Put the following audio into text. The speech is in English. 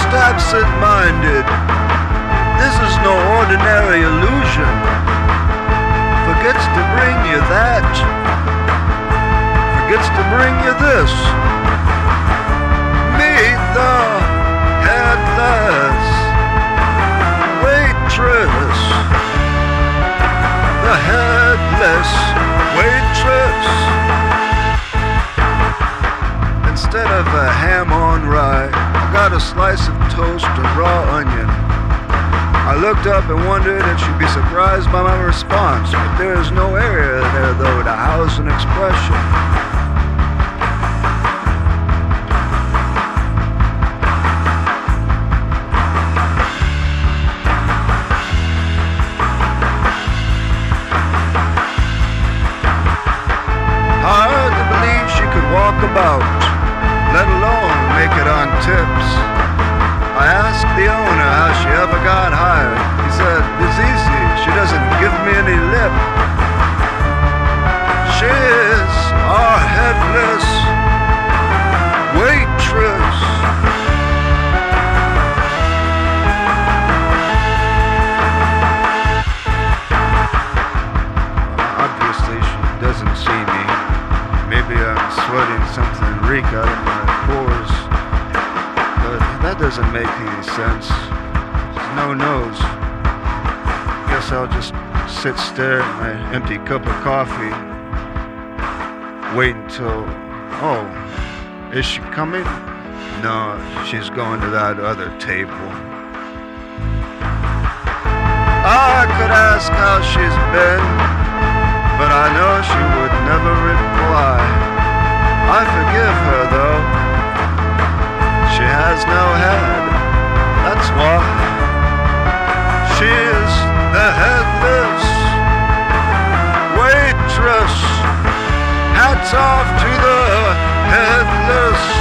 most absent-minded. This is no ordinary illusion. Forgets to bring you that. Forgets to bring you this. Meet the headless waitress. The headless waitress. Instead of a ham on rye, I got a slice of toast and raw onion. I looked up and wondered if she'd be surprised by my response, but there is no area there, though, to house an expression. Hard to believe she could walk about, let alone make it on tips. I asked the owner how she ever got hired. He said, it's easy, she doesn't give me any lip. She's our headless waitress. Obviously she doesn't see me. Maybe I'm sweating something reek out of my pores. But that doesn't make any sense. There's no nose. Guess I'll just sit stare at my empty cup of coffee. Wait until... Oh, is she coming? No, she's going to that other table. I could ask how she's been, but I know she would never reply. I forgive her though. She has no head, that's why. She is the headless waitress. Hats off to the headless